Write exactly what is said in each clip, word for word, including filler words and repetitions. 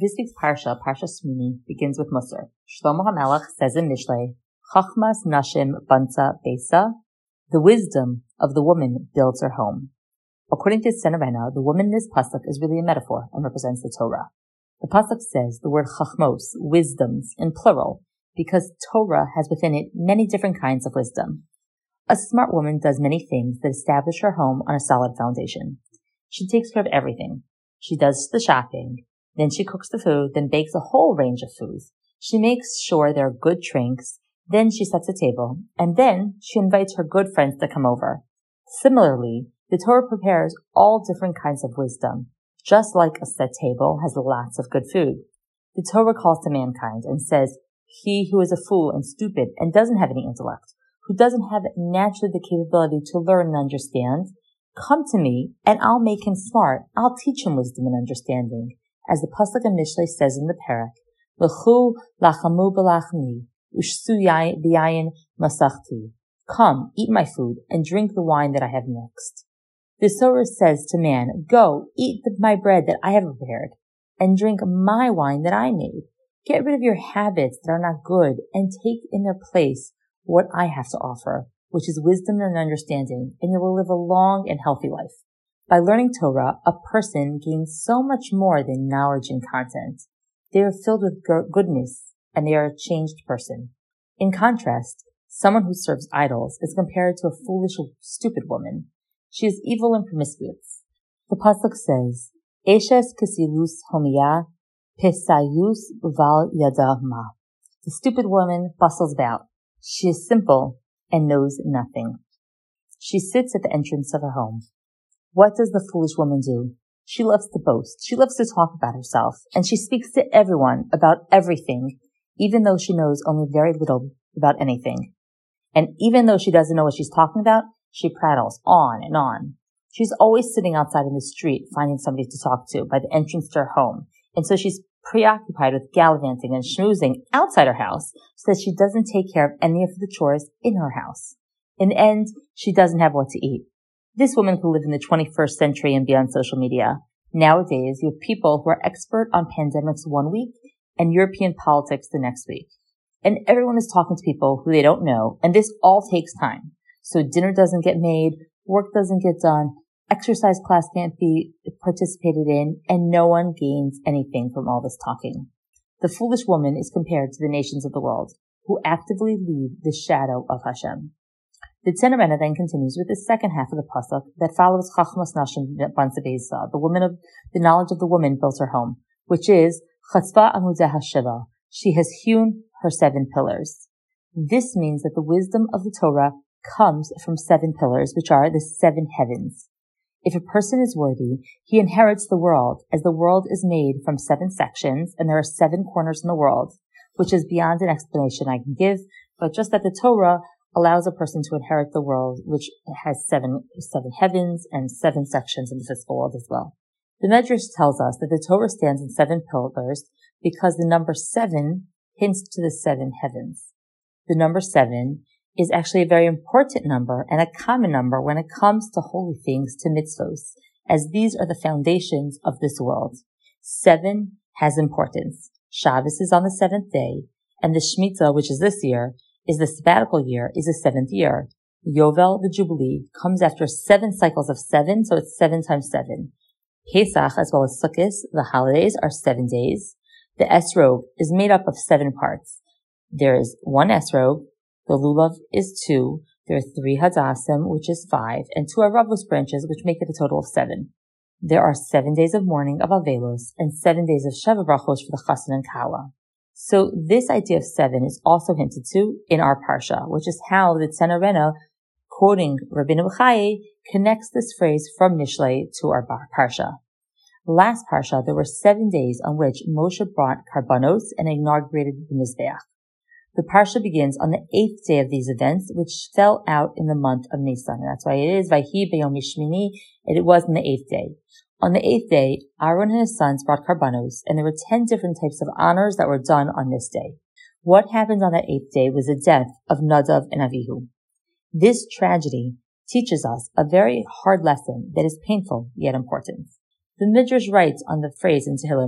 This week's Parsha, Parsha Shmini, begins with Musar. Shlomo HaMelech says in Mishlei, Chachmas Nashim Banta Beisa, the wisdom of the woman builds her home. According to Senerena, the woman in this pasuk is really a metaphor and represents the Torah. The pasuk says the word chachmos, wisdoms, in plural, because Torah has within it many different kinds of wisdom. A smart woman does many things that establish her home on a solid foundation. She takes care of everything. She does the shopping, then she cooks the food, then bakes a whole range of foods. She makes sure there are good drinks, then she sets a table, and then she invites her good friends to come over. Similarly, the Torah prepares all different kinds of wisdom. Just like a set table has lots of good food, the Torah calls to mankind and says, he who is a fool and stupid and doesn't have any intellect, who doesn't have naturally the capability to learn and understand, come to me and I'll make him smart. I'll teach him wisdom and understanding. As the pasuk in Mishlei says in the parak, L'chu lachamu b'lachmi, ushsu b'yayin masachti. Come, eat my food and drink the wine that I have mixed. The Torah says to man, go, eat the, my bread that I have prepared, and drink my wine that I made. Get rid of your habits that are not good, and take in their place what I have to offer, which is wisdom and understanding, and you will live a long and healthy life. By learning Torah, a person gains so much more than knowledge and content. They are filled with goodness, and they are a changed person. In contrast, someone who serves idols is compared to a foolish, stupid woman. She is evil and promiscuous. The pasuk says, Eshes kesilus homiyah, pesayus uval yada ma. The stupid woman bustles about. She is simple and knows nothing. She sits at the entrance of her home. What does the foolish woman do? She loves to boast. She loves to talk about herself, and she speaks to everyone about everything, even though she knows only very little about anything. And even though she doesn't know what she's talking about, she prattles on and on. She's always sitting outside in the street, finding somebody to talk to by the entrance to her home. And so she's preoccupied with gallivanting and schmoozing outside her house so that she doesn't take care of any of the chores in her house. In the end, she doesn't have what to eat. This woman could live in the twenty-first century and be on social media. Nowadays, you have people who are expert on pandemics one week and European politics the next week. And everyone is talking to people who they don't know, and this all takes time. So dinner doesn't get made, work doesn't get done, exercise class can't be participated in, and no one gains anything from all this talking. The foolish woman is compared to the nations of the world, who actively leave the shadow of Hashem. The Senerena then continues with the second half of the pasuk that follows Chachmas Nashim Banta Beisa, the woman of the knowledge of the woman built her home, which is Chatzva Amudeh HaSheva. She has hewn her seven pillars. This means that the wisdom of the Torah comes from seven pillars, which are the seven heavens. If a person is worthy, he inherits the world, as the world is made from seven sections, and there are seven corners in the world, which is beyond an explanation I can give, but just that the Torah allows a person to inherit the world, which has seven, seven heavens and seven sections in the physical world as well. The Medrash tells us that the Torah stands in seven pillars because the number seven hints to the seven heavens. The number seven is actually a very important number and a common number when it comes to holy things, to mitzvos, as these are the foundations of this world. Seven has importance. Shabbos is on the seventh day, and the Shemitah, which is this year, is the sabbatical year, is the seventh year. Yovel, the Jubilee, comes after seven cycles of seven, so it's seven times seven. Pesach, as well as Sukkot, the holidays, are seven days. The esrog is made up of seven parts. There is one esrog, the lulav is two, there are three hadassim, which is five, and two aravos branches, which make it a total of seven. There are seven days of mourning of Avelos, and seven days of Sheva Brachos for the Chassan and Kala. So this idea of seven is also hinted to in our Parsha, which is how the Senerena, quoting Rabbeinu B'chai, connects this phrase from Mishlei to our Parsha. Last Parsha, there were seven days on which Moshe brought karbanos and inaugurated the Mizbeach. The Parsha begins on the eighth day of these events, which fell out in the month of Nisan. And that's why it is Vayhi B'yom Mishmini, and it was on the eighth day. On the eighth day, Aaron and his sons brought karbanos, and there were ten different types of honors that were done on this day. What happened on that eighth day was the death of Nadav and Avihu. This tragedy teaches us a very hard lesson that is painful yet important. The Midrash writes on the phrase in Tehillim,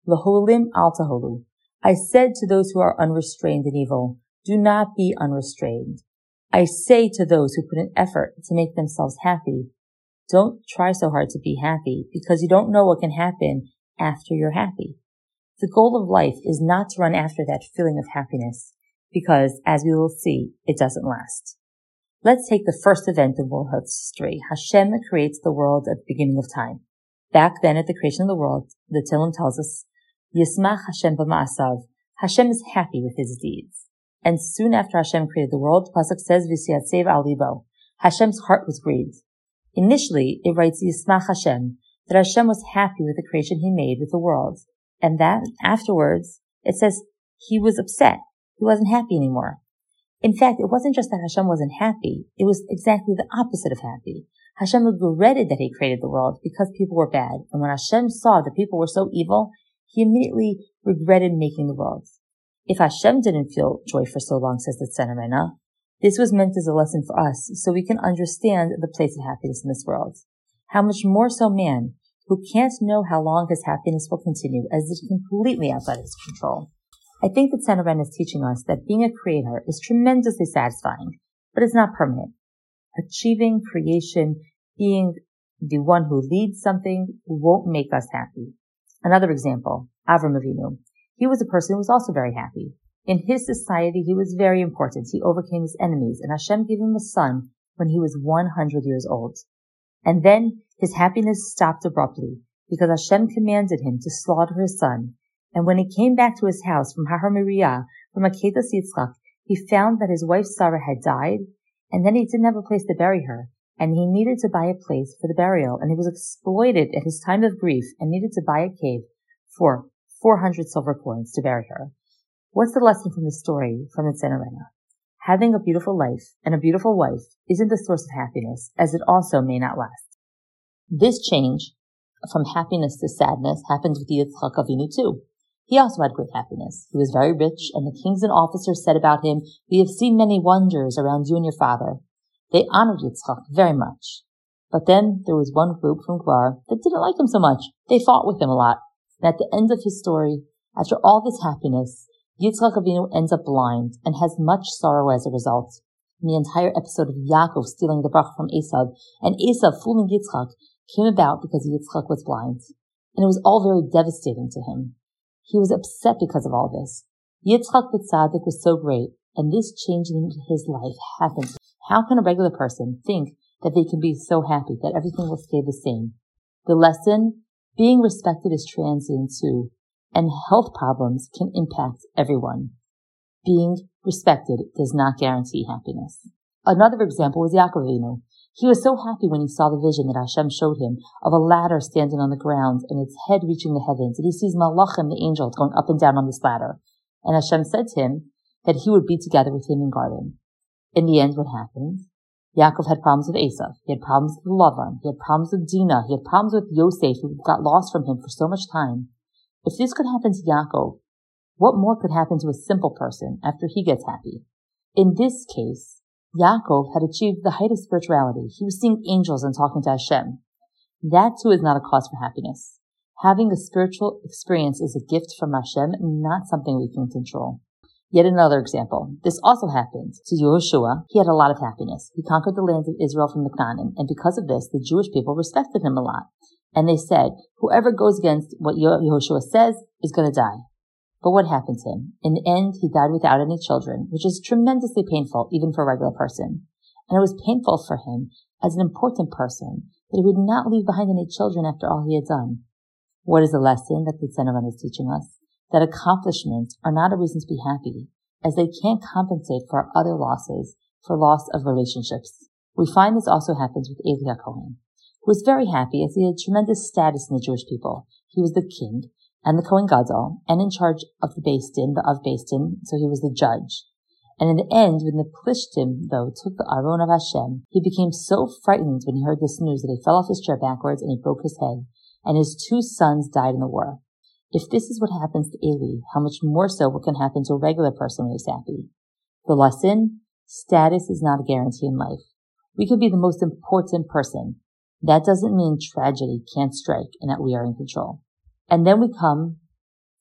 L'holim al taholu. I said to those who are unrestrained in evil, do not be unrestrained. I say to those who put an effort to make themselves happy, don't try so hard to be happy, because you don't know what can happen after you're happy. The goal of life is not to run after that feeling of happiness, because, as we will see, it doesn't last. Let's take the first event in world history. Hashem creates the world at the beginning of time. Back then, at the creation of the world, the Tehillim tells us, Yismach Hashem b'ma'asav. Hashem is happy with his deeds. And soon after Hashem created the world, the pasuk says, V'siyatzev al libo. Hashem's heart was grieved. Initially, it writes Yismach Hashem, that Hashem was happy with the creation he made with the world. And that, afterwards, it says he was upset. He wasn't happy anymore. In fact, it wasn't just that Hashem wasn't happy. It was exactly the opposite of happy. Hashem regretted that he created the world because people were bad. And when Hashem saw that people were so evil, he immediately regretted making the world. If Hashem didn't feel joy for so long, says the Tzena Rena, this was meant as a lesson for us so we can understand the place of happiness in this world. How much more so man, who can't know how long his happiness will continue as it's completely outside his control. I think that Tzena Rena is teaching us that being a creator is tremendously satisfying, but it's not permanent. Achieving creation, being the one who leads something, won't make us happy. Another example, Avram Avinu. He was a person who was also very happy. In his society, he was very important. He overcame his enemies, and Hashem gave him a son when he was one hundred years old. And then his happiness stopped abruptly because Hashem commanded him to slaughter his son. And when he came back to his house from Har Moriah, from Akedas Yitzchak, he found that his wife Sarah had died, and then he didn't have a place to bury her, and he needed to buy a place for the burial, and he was exploited at his time of grief and needed to buy a cave for four hundred silver coins to bury her. What's the lesson from this story from the Tzena Rena? Having a beautiful life and a beautiful wife isn't the source of happiness, as it also may not last. This change from happiness to sadness happened with Yitzchak Avinu too. He also had great happiness. He was very rich, and the kings and officers said about him, we have seen many wonders around you and your father. They honored Yitzchak very much. But then there was one group from Gerar that didn't like him so much. They fought with him a lot. And at the end of his story, after all this happiness, Yitzchak Avinu ends up blind and has much sorrow as a result. In the entire episode of Yaakov stealing the bracha from Esav and Esav fooling Yitzchak came about because Yitzchak was blind. And it was all very devastating to him. He was upset because of all this. Yitzchak the Tzaddik was so great, and this change in his life happened. How can a regular person think that they can be so happy that everything will stay the same? The lesson, being respected is transient too, and health problems can impact everyone. Being respected does not guarantee happiness. Another example was Yaakov Avinu. He was so happy when he saw the vision that Hashem showed him of a ladder standing on the ground and its head reaching the heavens, and he sees Malachim, the angels, going up and down on this ladder. And Hashem said to him that he would be together with him in garden. In the end, what happened? Yaakov had problems with Esav. He had problems with Lavan. He had problems with Dinah. He had problems with Yosef, who got lost from him for so much time. If this could happen to Yaakov, what more could happen to a simple person after he gets happy? In this case, Yaakov had achieved the height of spirituality. He was seeing angels and talking to Hashem. That too is not a cause for happiness. Having a spiritual experience is a gift from Hashem, not something we can control. Yet another example. This also happened to Yehoshua. He had a lot of happiness. He conquered the lands of Israel from the Canaan, and because of this, the Jewish people respected him a lot. And they said, whoever goes against what Yehoshua says is going to die. But what happened to him? In the end, he died without any children, which is tremendously painful, even for a regular person. And it was painful for him, as an important person, that he would not leave behind any children after all he had done. What is the lesson that the Tzena Rena is teaching us? That accomplishments are not a reason to be happy, as they can't compensate for other losses, for loss of relationships. We find this also happens with Eli HaKohen, who was very happy as he had tremendous status in the Jewish people. He was the king, and the Kohen Gadol, and in charge of the Beis Din, the of Beis Din, so he was the judge. And in the end, when the Plishtim, though, took the Aron of Hashem, he became so frightened when he heard this news that he fell off his chair backwards and he broke his head, and his two sons died in the war. If this is what happens to Eli, how much more so what can happen to a regular person when he's happy? The lesson, status is not a guarantee in life. We could be the most important person. That doesn't mean tragedy can't strike and that we are in control. And then we come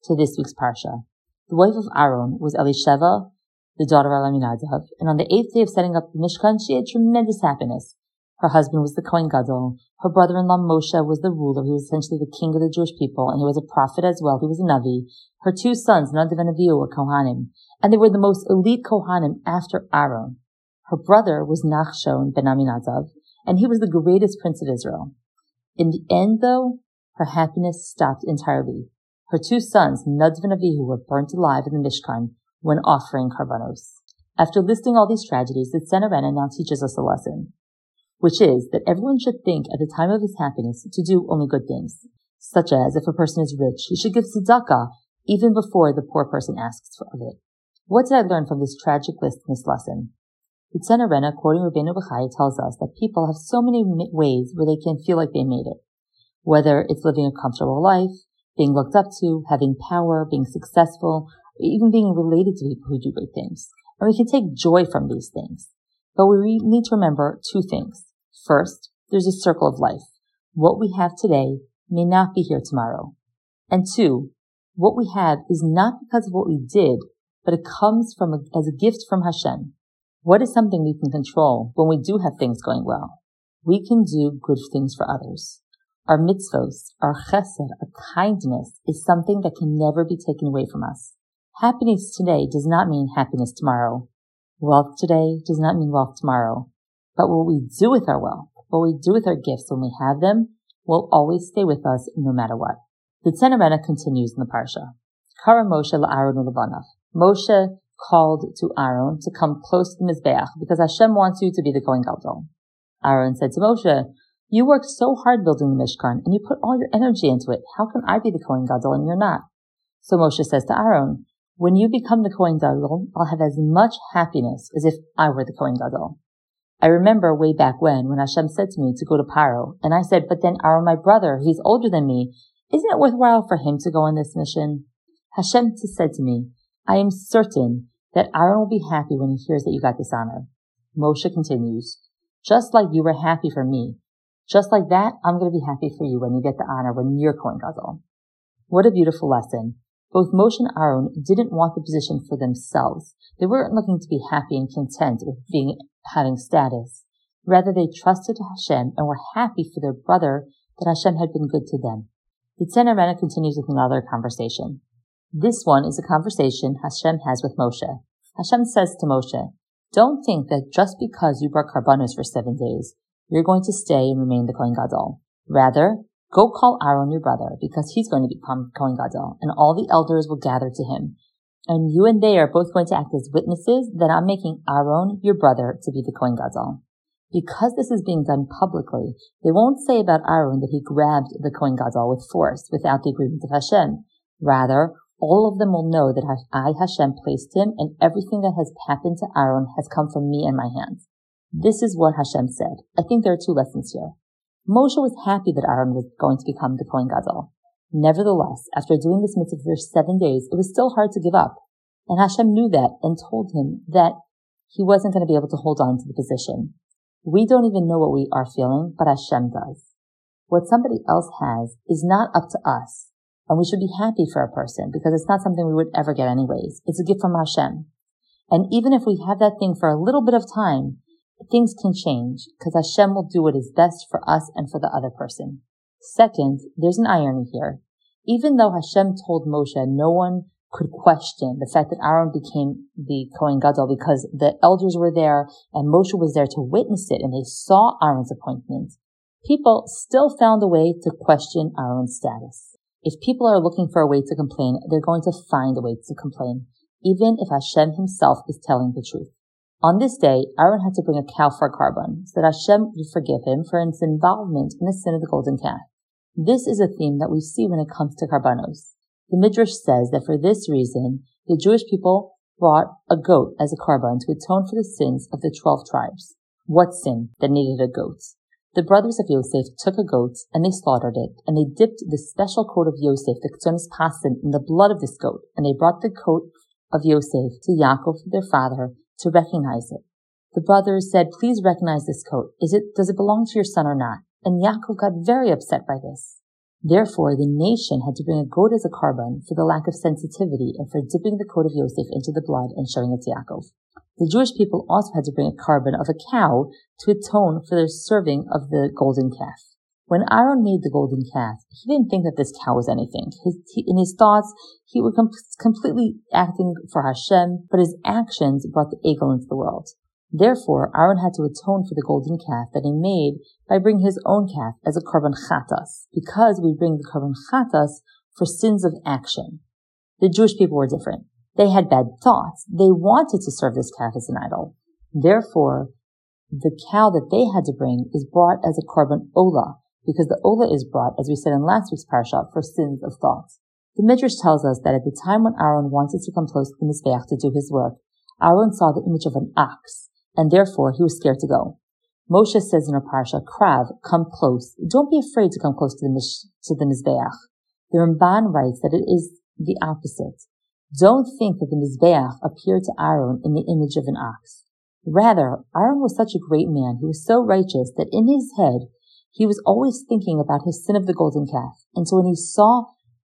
to this week's Parsha. The wife of Aaron was Elisheva, the daughter of Aminadav, and on the eighth day of setting up the Mishkan, she had tremendous happiness. Her husband was the Kohen Gadol. Her brother-in-law Moshe was the ruler. He was essentially the king of the Jewish people, and he was a prophet as well. He was a Navi. Her two sons, Nadav and Avihu, were Kohanim, and they were the most elite Kohanim after Aaron. Her brother was Nachshon ben Aminadav, and he was the greatest prince of Israel. In the end, though, her happiness stopped entirely. Her two sons, Nadav and Avihu, were burnt alive in the Mishkan when offering karbanos. After listing all these tragedies, the Tzena Rena now teaches us a lesson, which is that everyone should think at the time of his happiness to do only good things, such as if a person is rich, he should give tzedakah even before the poor person asks of it. What did I learn from this tragic list in this lesson? The Tzena Rena, quoting Rabbeinu Bechai, tells us that people have so many ways where they can feel like they made it, whether it's living a comfortable life, being looked up to, having power, being successful, or even being related to people who do great things. And we can take joy from these things. But we need to remember two things. First, there's a circle of life. What we have today may not be here tomorrow. And two, what we have is not because of what we did, but it comes from a, as a gift from Hashem. What is something we can control when we do have things going well? We can do good things for others. Our mitzvos, our chesed, our kindness is something that can never be taken away from us. Happiness today does not mean happiness tomorrow. Wealth today does not mean wealth tomorrow. But what we do with our wealth, what we do with our gifts when we have them, will always stay with us no matter what. The Tzena Rena continues in the Parsha. Kara Moshe la'Aaron u'lebanav. Moshe called to Aaron to come close to the Mizbeach because Hashem wants you to be the Kohen Gadol. Aaron said to Moshe, you worked so hard building the Mishkan and you put all your energy into it. How can I be the Kohen Gadol and you're not? So Moshe says to Aaron, when you become the Kohen Gadol, I'll have as much happiness as if I were the Kohen Gadol. I remember way back when, when Hashem said to me to go to Paro, and I said, but then Aaron, my brother, he's older than me. Isn't it worthwhile for him to go on this mission? Hashem said to me, I am certain that Aaron will be happy when he hears that you got this honor. Moshe continues, just like you were happy for me, just like that, I'm going to be happy for you when you get the honor when you're Kohen Gadol. What a beautiful lesson. Both Moshe and Aaron didn't want the position for themselves. They weren't looking to be happy and content with being having status. Rather, they trusted Hashem and were happy for their brother that Hashem had been good to them. The Tzena Rena continues with another conversation. This one is a conversation Hashem has with Moshe. Hashem says to Moshe, don't think that just because you brought karbanos for seven days, you're going to stay and remain the Kohen Gadol. Rather, go call Aaron your brother, because he's going to become Kohen Gadol, and all the elders will gather to him. And you and they are both going to act as witnesses that I'm making Aaron, your brother, to be the Kohen Gadol. Because this is being done publicly, they won't say about Aaron that he grabbed the Kohen Gadol with force, without the agreement of Hashem. Rather, all of them will know that I, Hashem, placed him, and everything that has happened to Aaron has come from me and my hands. This is what Hashem said. I think there are two lessons here. Moshe was happy that Aaron was going to become the Kohen Gadol. Nevertheless, after doing this mitzvah for seven days, it was still hard to give up. And Hashem knew that and told him that he wasn't going to be able to hold on to the position. We don't even know what we are feeling, but Hashem does. What somebody else has is not up to us. And we should be happy for a person because it's not something we would ever get anyways. It's a gift from Hashem. And even if we have that thing for a little bit of time, things can change because Hashem will do what is best for us and for the other person. Second, there's an irony here. Even though Hashem told Moshe no one could question the fact that Aaron became the Kohen Gadol because the elders were there and Moshe was there to witness it and they saw Aaron's appointment, people still found a way to question Aaron's status. If people are looking for a way to complain, they're going to find a way to complain, even if Hashem himself is telling the truth. On this day, Aaron had to bring a cow for a carbon so that Hashem would forgive him for his involvement in the sin of the golden calf. This is a theme that we see when it comes to karbanos. The Midrash says that for this reason, the Jewish people brought a goat as a carbon to atone for the sins of the twelve tribes. What sin that needed a goat? The brothers of Yosef took a goat and they slaughtered it, and they dipped the special coat of Yosef, the Ketzonis Pasim, in the blood of this goat, and they brought the coat of Yosef to Yaakov, their father, to recognize it. The brothers said, please recognize this coat. Is it, does it belong to your son or not? And Yaakov got very upset by this. Therefore, the nation had to bring a goat as a korban for the lack of sensitivity and for dipping the coat of Yosef into the blood and showing it to Yaakov. The Jewish people also had to bring a korban of a cow to atone for their serving of the golden calf. When Aaron made the golden calf, he didn't think that this cow was anything. His, he, in his thoughts, he was com- completely acting for Hashem, but his actions brought the egel into the world. Therefore, Aaron had to atone for the golden calf that he made by bringing his own calf as a korban chatas, because we bring the korban chatas for sins of action. The Jewish people were different. They had bad thoughts. They wanted to serve this calf as an idol. Therefore, the cow that they had to bring is brought as a korban olah, because the olah is brought, as we said in last week's parasha, for sins of thought. The Midrash tells us that at the time when Aaron wanted to come close to the Mizbeach to do his work, Aaron saw the image of an ox, and therefore he was scared to go. Moshe says in our parasha, Krav, come close. Don't be afraid to come close to the, mish, to the Mizbeach. The Ramban writes that it is the opposite. Don't think that the Mizbeach appeared to Aaron in the image of an ox. Rather, Aaron was such a great man, he was so righteous that in his head, he was always thinking about his sin of the golden calf. And so when he saw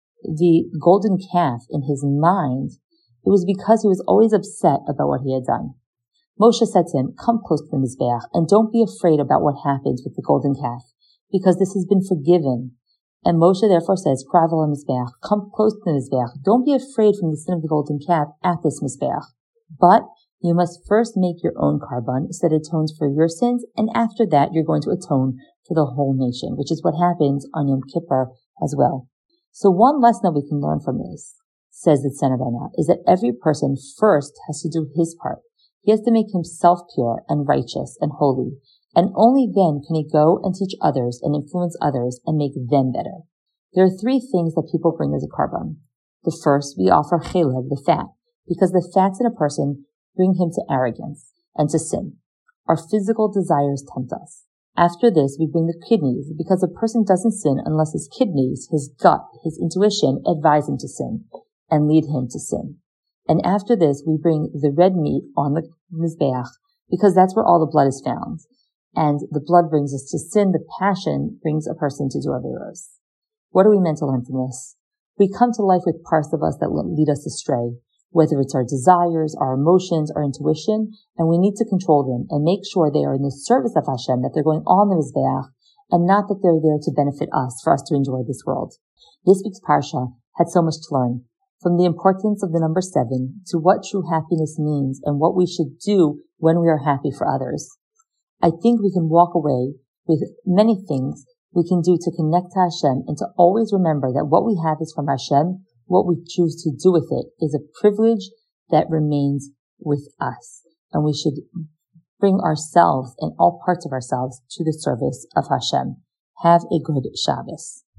the golden calf in his mind, it was because he was always upset about what he had done. Moshe said to him, come close to the Mizbeach, and don't be afraid about what happens with the golden calf, because this has been forgiven. And Moshe therefore says, Krav al Mizbeach, come close to the Mizbeach. Don't be afraid from the sin of the golden calf at this Mizbeach. But you must first make your own korban so that it atones for your sins, and after that you're going to atone for the whole nation, which is what happens on Yom Kippur as well. So one lesson that we can learn from this, says the Tzena Bana, is that every person first has to do his part. He has to make himself pure and righteous and holy, and only then can he go and teach others and influence others and make them better. There are three things that people bring as a korban. The first, we offer chelev, the fat, because the fats in a person bring him to arrogance and to sin. Our physical desires tempt us. After this, we bring the kidneys, because a person doesn't sin unless his kidneys, his gut, his intuition advise him to sin and lead him to sin. And after this, we bring the red meat on the Mizbeach, because that's where all the blood is found. And the blood brings us to sin. The passion brings a person to do averos. What are we meant to learn from this? We come to life with parts of us that lead us astray, whether it's our desires, our emotions, our intuition, and we need to control them and make sure they are in the service of Hashem, that they're going on the Mizbeach, and not that they're there to benefit us, for us to enjoy this world. This week's parsha had so much to learn, from the importance of the number seven to what true happiness means and what we should do when we are happy for others. I think we can walk away with many things we can do to connect to Hashem and to always remember that what we have is from Hashem. What we choose to do with it is a privilege that remains with us. And we should bring ourselves and all parts of ourselves to the service of Hashem. Have a good Shabbos.